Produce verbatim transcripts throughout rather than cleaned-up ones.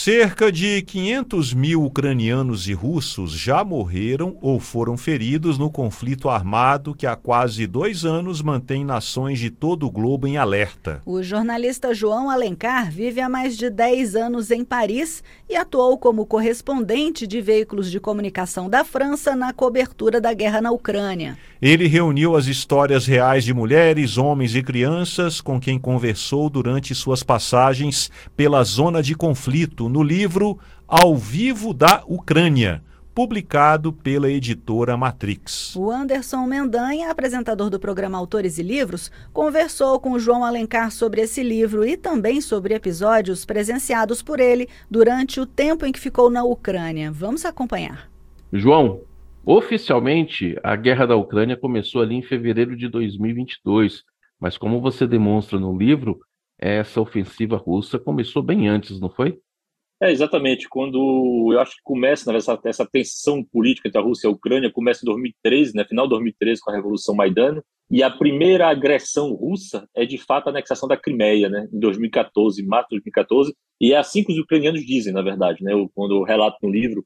Cerca de quinhentos mil ucranianos e russos já morreram ou foram feridos no conflito armado que há quase dois anos mantém nações de todo o globo em alerta. O jornalista João Alencar vive há mais de dez anos em Paris e atuou como correspondente de veículos de comunicação da França na cobertura da guerra na Ucrânia. Ele reuniu as histórias reais de mulheres, homens e crianças com quem conversou durante suas passagens pela zona de conflito no livro Ao Vivo da Ucrânia, publicado pela editora Matrix. O Anderson Mendanha, apresentador do programa Autores e Livros, conversou com o João Alencar sobre esse livro e também sobre episódios presenciados por ele durante o tempo em que ficou na Ucrânia. Vamos acompanhar. João, oficialmente a guerra da Ucrânia começou ali em fevereiro de dois mil e vinte e dois, mas como você demonstra no livro, essa ofensiva russa começou bem antes, não foi? É, exatamente. Quando eu acho que começa né, essa, essa tensão política entre a Rússia e a Ucrânia, começa em dois mil e treze, né, final de dois mil e treze, com a Revolução Maidan, e a primeira agressão russa é, de fato, a anexação da Crimeia, né, em dois mil e quatorze, em março de dois mil e quatorze, e é assim que os ucranianos dizem, na verdade. Né, eu, quando eu relato no livro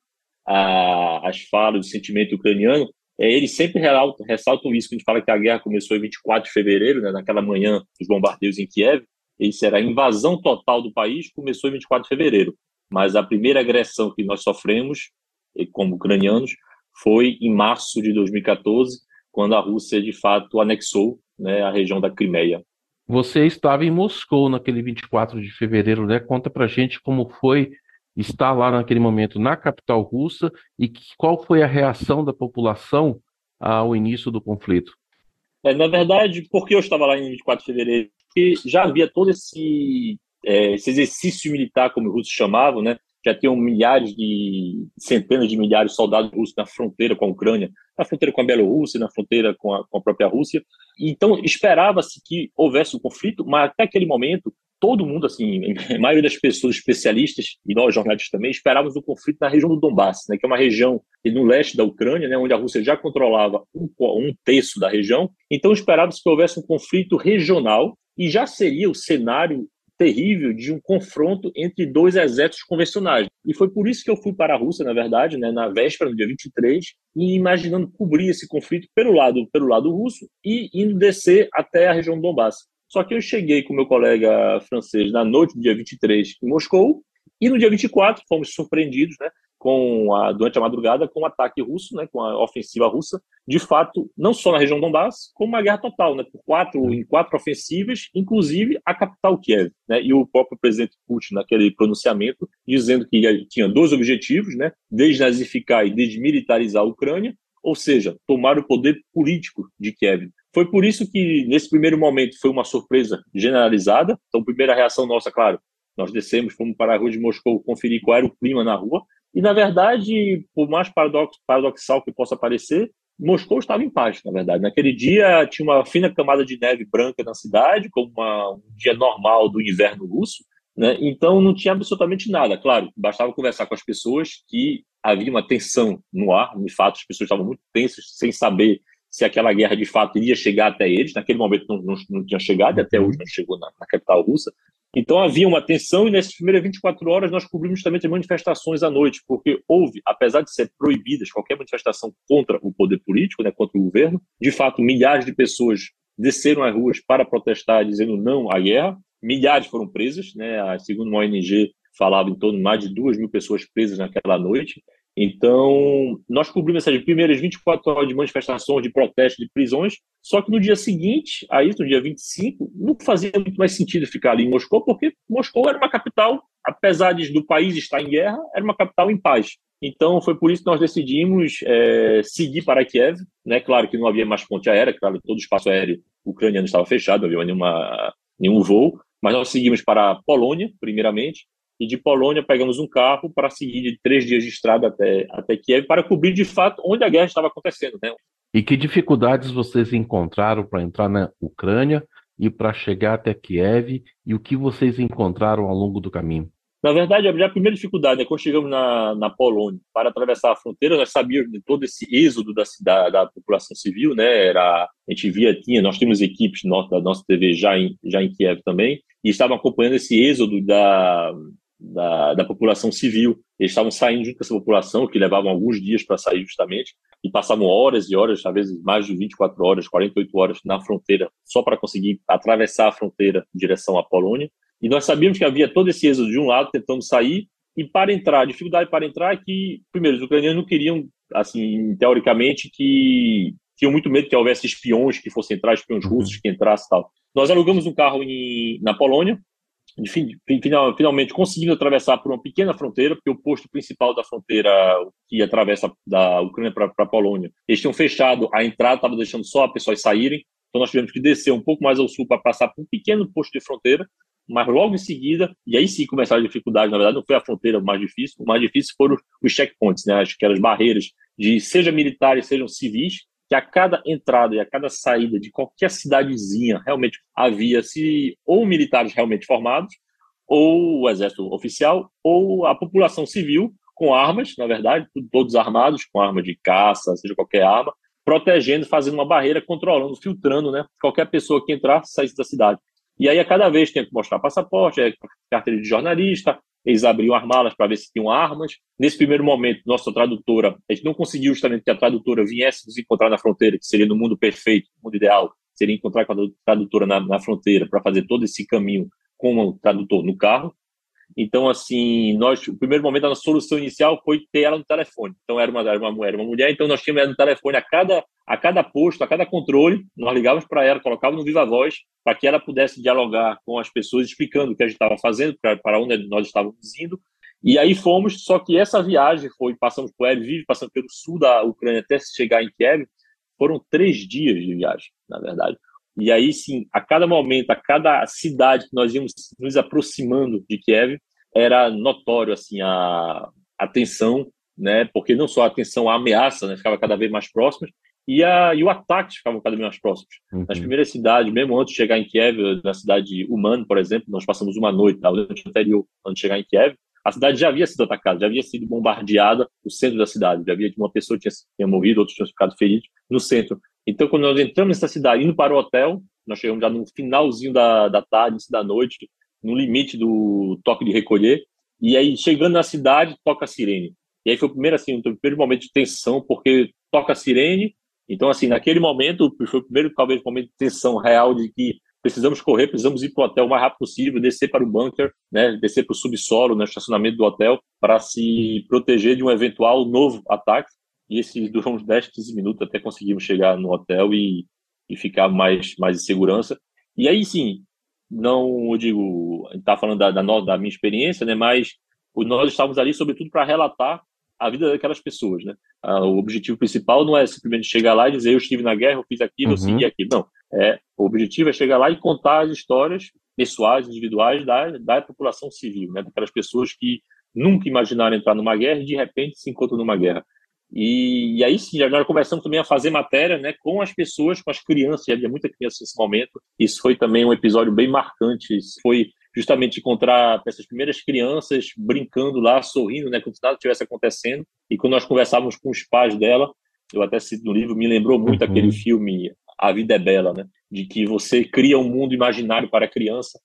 a, as falas, o sentimento ucraniano, é, eles sempre ressaltam, ressaltam isso, quando a gente fala que a guerra começou em vinte e quatro de fevereiro, né, naquela manhã dos bombardeios em Kiev. Isso era a invasão total do país, começou em vinte e quatro de fevereiro. Mas a primeira agressão que nós sofremos, como ucranianos, foi em março de dois mil e quatorze, quando a Rússia, de fato, anexou né, a região da Crimeia. Você estava em Moscou naquele vinte e quatro de fevereiro, né? Conta pra gente como foi estar lá naquele momento na capital russa e que, qual foi a reação da população ao início do conflito. É, na verdade, por que eu estava lá em vinte e quatro de fevereiro? Porque já havia todo esse... É, esse exercício militar, como os russos chamavam, né? Já tinham milhares de, centenas de milhares de soldados russos na fronteira com a Ucrânia, na fronteira com a Bielorrússia, na fronteira com a, com a própria Rússia. Então, esperava-se que houvesse um conflito, mas até aquele momento, todo mundo, assim, a maioria das pessoas especialistas, e nós jornalistas também, esperávamos um conflito na região do Donbass, né? Que é uma região no leste da Ucrânia, né? Onde a Rússia já controlava um, um terço da região. Então, esperava-se que houvesse um conflito regional e já seria o cenário terrível de um confronto entre dois exércitos convencionais. E foi por isso que eu fui para a Rússia, na verdade, né, na véspera, no dia vinte e três, e imaginando cobrir esse conflito pelo lado, pelo lado russo e indo descer até a região do Donbass. Só que eu cheguei com meu colega francês na noite do dia vinte e três em Moscou, e no dia vinte e quatro fomos surpreendidos, né, com a, durante a madrugada com o ataque russo, né, com a ofensiva russa, de fato, não só na região do Donbass, como uma guerra total, né, por quatro, em quatro ofensivas, inclusive a capital Kiev. Né, e o próprio presidente Putin, naquele pronunciamento, dizendo que tinha dois objetivos, né, desnazificar e desmilitarizar a Ucrânia, ou seja, tomar o poder político de Kiev. Foi por isso que, nesse primeiro momento, foi uma surpresa generalizada. Então, a primeira reação nossa, claro, nós descemos, fomos para a rua de Moscou conferir qual era o clima na rua, e, na verdade, por mais paradox, paradoxal que possa parecer, Moscou estava em paz, na verdade. Naquele dia tinha uma fina camada de neve branca na cidade, como uma, um dia normal do inverno russo, né? Então não tinha absolutamente nada. Claro, bastava conversar com as pessoas que havia uma tensão no ar, de fato as pessoas estavam muito tensas, sem saber se aquela guerra de fato iria chegar até eles. Naquele momento não, não, não tinha chegado, e até hoje não chegou na, na capital russa. Então havia uma tensão, e nessas primeiras vinte e quatro horas nós cobrimos também as manifestações à noite, porque houve, apesar de ser proibidas qualquer manifestação contra o poder político, né, contra o governo, de fato milhares de pessoas desceram às ruas para protestar, dizendo não à guerra. Milhares foram presas, né, segundo uma O N G falava em torno de mais de duas mil pessoas presas naquela noite. Então, nós cobrimos essas primeiras vinte e quatro horas de manifestações, de protestos, de prisões, só que no dia seguinte, a isso, no dia vinte e cinco, não fazia muito mais sentido ficar ali em Moscou, porque Moscou era uma capital, apesar de, do país estar em guerra, era uma capital em paz. Então, foi por isso que nós decidimos é, seguir para Kiev, né? Claro que não havia mais ponte aérea, claro, todo o espaço aéreo ucraniano estava fechado, não havia nenhuma, nenhum voo, mas nós seguimos para a Polônia, primeiramente, e de Polônia pegamos um carro para seguir de três dias de estrada até, até Kiev, para cobrir de fato onde a guerra estava acontecendo. Né? E que dificuldades vocês encontraram para entrar na Ucrânia e para chegar até Kiev, e o que vocês encontraram ao longo do caminho? Na verdade, a primeira dificuldade é quando chegamos na, na Polônia, para atravessar a fronteira, nós sabíamos de todo esse êxodo da, da, da população civil, né? Era, a gente via, tinha, nós tínhamos equipes no, da nossa T V já em, já em Kiev também, e estavam acompanhando esse êxodo da, da, da população civil. Eles estavam saindo junto com essa população, que levavam alguns dias para sair justamente, e passavam horas e horas, às vezes mais de vinte e quatro horas, quarenta e oito horas na fronteira, só para conseguir atravessar a fronteira em direção à Polônia. E nós sabíamos que havia todo esse êxodo de um lado, tentando sair, e para entrar, a dificuldade para entrar é que, primeiro, os ucranianos não queriam, assim, teoricamente, que tinham muito medo que houvesse espiões que fossem entrar, espiões russos que entrassem e tal. Nós alugamos um carro em, na Polônia, enfim, final, finalmente conseguindo atravessar por uma pequena fronteira, porque o posto principal da fronteira que atravessa da Ucrânia para a Polônia, eles tinham fechado a entrada, estavam deixando só as pessoas saírem, então nós tivemos que descer um pouco mais ao sul para passar por um pequeno posto de fronteira, mas logo em seguida, e aí sim começaram as dificuldades, na verdade não foi a fronteira mais difícil, o mais difícil foram os checkpoints, né, aquelas barreiras de seja militares, sejam civis, que a cada entrada e a cada saída de qualquer cidadezinha realmente havia-se ou militares realmente formados, ou o exército oficial, ou a população civil com armas, na verdade, todos armados, com arma de caça, seja qualquer arma, protegendo, fazendo uma barreira, controlando, filtrando, né, qualquer pessoa que entrasse, saísse da cidade. E aí, a cada vez, tinha que mostrar passaporte, carteira de jornalista, eles abriam as malas para ver se tinham armas. Nesse primeiro momento, nossa tradutora, a gente não conseguiu justamente que a tradutora viesse nos encontrar na fronteira, que seria no mundo perfeito, no mundo ideal, seria encontrar com a tradutora na, na fronteira para fazer todo esse caminho com o tradutor no carro. Então, assim, nós, o primeiro momento, a nossa solução inicial foi ter ela no telefone. Então, era uma, era uma, era uma mulher, então nós tínhamos ela no telefone a cada, a cada posto, a cada controle, nós ligávamos para ela, colocávamos no viva voz, para que ela pudesse dialogar com as pessoas, explicando o que a gente estava fazendo, para, para onde nós estávamos indo. E aí fomos, só que essa viagem foi, passamos por Lviv, passando pelo sul da Ucrânia até chegar em Kiev, foram três dias de viagem, na verdade. E aí, sim, a cada momento, a cada cidade que nós íamos nos aproximando de Kiev, era notório, assim, a, a tensão, né? Porque não só a tensão, a ameaça, né? Ficava cada vez mais próxima, e, a, e o ataque ficava cada vez mais próximos. Uhum. Nas primeiras cidades, mesmo antes de chegar em Kiev, na cidade de Uman, por exemplo, nós passamos uma noite, na noite anterior, antes de chegar em Kiev, a cidade já havia sido atacada, já havia sido bombardeada o centro da cidade, já havia uma pessoa que tinha, tinha morrido, outros tinham ficado feridos no centro. Então, quando nós entramos nessa cidade, indo para o hotel, nós chegamos já no finalzinho da, da tarde, início da noite, no limite do toque de recolher, e aí, chegando na cidade, toca a sirene. E aí foi o primeiro, assim, o primeiro momento de tensão, porque toca a sirene, então, assim, naquele momento, foi o primeiro, talvez, momento de tensão real de que precisamos correr, precisamos ir para o hotel o mais rápido possível, descer para o bunker, né, descer para o subsolo, no estacionamento do hotel, para se proteger de um eventual novo ataque. E esse durou uns dez, quinze minutos até conseguimos chegar no hotel e, e ficar mais, mais em segurança. E aí, sim, não, eu digo, a gente está falando da, da, da minha experiência, né, mas nós estávamos ali, sobretudo, para relatar a vida daquelas pessoas, né? Ah, o objetivo principal não é simplesmente chegar lá e dizer eu estive na guerra, eu fiz aquilo, eu segui aquilo. Não. É, o objetivo é chegar lá e contar as histórias pessoais, individuais da, da população civil, né? Daquelas pessoas que nunca imaginaram entrar numa guerra e, de repente, se encontram numa guerra. E, e aí sim, nós começamos também a fazer matéria, né, com as pessoas, com as crianças, e havia muita criança nesse momento. Isso foi também um episódio bem marcante. Isso foi justamente encontrar essas primeiras crianças brincando lá, sorrindo, né, como se nada estivesse acontecendo. E quando nós conversávamos com os pais dela, eu até cito no livro, me lembrou muito uhum. aquele filme A Vida é Bela, né, de que você cria um mundo imaginário para a criança,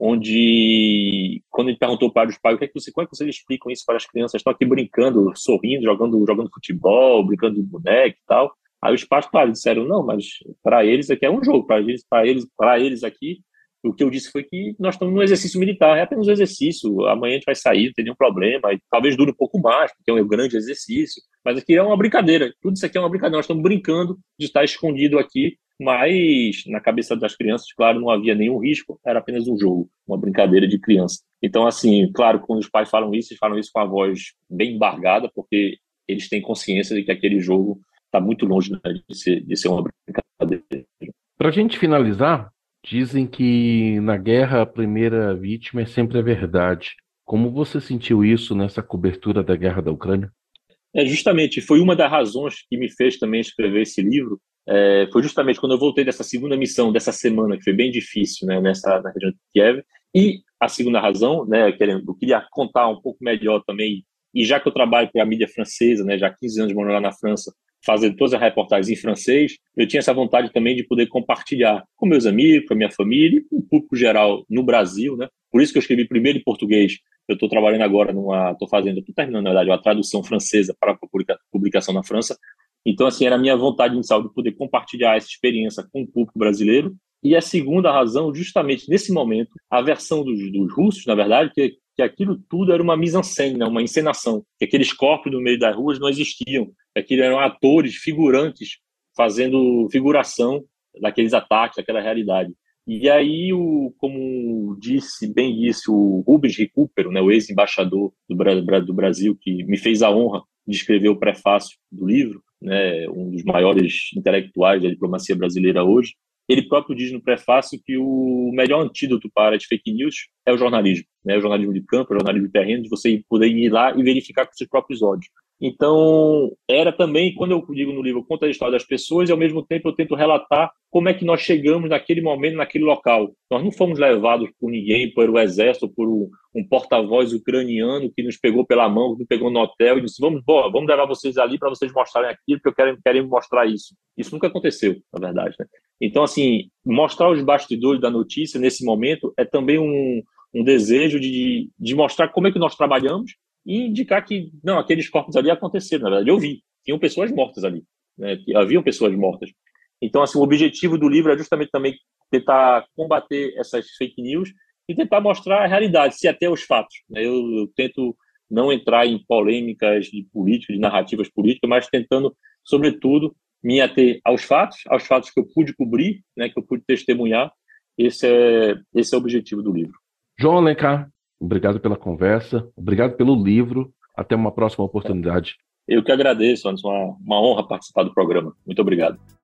onde, quando ele perguntou para os pais, o que é que você, como é que vocês explicam isso para as crianças? Estão aqui brincando, sorrindo, jogando, jogando futebol, brincando de boneca e tal. Aí os pais, claro, disseram, não, mas para eles aqui é um jogo, para eles, para eles, para eles aqui, o que eu disse foi que nós estamos no exercício militar, é apenas um exercício, amanhã a gente vai sair, não tem nenhum problema, e talvez dure um pouco mais, porque é um grande exercício, mas aqui é uma brincadeira, tudo isso aqui é uma brincadeira, nós estamos brincando de estar escondido aqui, mas na cabeça das crianças, claro, não havia nenhum risco, era apenas um jogo, uma brincadeira de criança. Então, assim, claro, quando os pais falam isso, eles falam isso com a voz bem embargada, porque eles têm consciência de que aquele jogo está muito longe, né, de, ser, de ser uma brincadeira. Para a gente finalizar, dizem que na guerra a primeira vítima é sempre a verdade. Como você sentiu isso nessa cobertura da guerra da Ucrânia? É, justamente, foi uma das razões que me fez também escrever esse livro. É, foi justamente quando eu voltei dessa segunda missão, dessa semana, que foi bem difícil, né, nessa, na região de Kiev. E a segunda razão, né, eu queria contar um pouco melhor também, e já que eu trabalho para a mídia francesa, né, já há quinze anos morando lá na França, fazendo todas as reportagens em francês, eu tinha essa vontade também de poder compartilhar com meus amigos, com a minha família, e com o público geral no Brasil, né? Por isso que eu escrevi primeiro em português, Eu estou trabalhando agora numa, estou fazendo, estou terminando, na verdade, uma tradução francesa para publica, publicação na França. Então, assim, era a minha vontade inicial de poder compartilhar essa experiência com o público brasileiro. E a segunda razão, justamente nesse momento, a versão dos, dos russos, na verdade, que, que aquilo tudo era uma mise-en-scène, né? Uma encenação, que aqueles corpos no meio das ruas não existiam, que aquilo eram atores, figurantes, fazendo figuração daqueles ataques, daquela realidade. E aí, o, como disse, bem disse o Rubens Recupero, né, o ex-embaixador do, do Brasil, que me fez a honra de escrever o prefácio do livro, né, um dos maiores intelectuais da diplomacia brasileira hoje, ele próprio diz no prefácio que o melhor antídoto para as fake news é o jornalismo, né, o jornalismo de campo, o jornalismo de terreno, de você poder ir lá e verificar com seus próprios olhos. Então, era também, quando eu digo no livro, eu conto a história das pessoas e, ao mesmo tempo, eu tento relatar como é que nós chegamos naquele momento, naquele local. Nós não fomos levados por ninguém, por o exército, por um, um porta-voz ucraniano que nos pegou pela mão, que nos pegou no hotel e disse, vamos, boa, vamos levar vocês ali para vocês mostrarem aquilo, porque eu quero, quero mostrar isso. Isso nunca aconteceu, na verdade, né? Então, assim, mostrar os bastidores da notícia nesse momento é também um, um desejo de, de mostrar como é que nós trabalhamos e indicar que, não, aqueles corpos ali aconteceram, na verdade, eu vi, tinham pessoas mortas ali, né? Haviam pessoas mortas. Então, assim, o objetivo do livro é justamente também tentar combater essas fake news e tentar mostrar a realidade, se até os fatos, né? Eu, eu tento não entrar em polêmicas de política, de narrativas políticas, mas tentando, sobretudo, me ater aos fatos, aos fatos que eu pude cobrir, né, que eu pude testemunhar. Esse é, esse é o objetivo do livro. João Alencar, obrigado pela conversa, obrigado pelo livro. Até uma próxima oportunidade. Eu que agradeço, Anderson. Uma, uma honra participar do programa. Muito obrigado.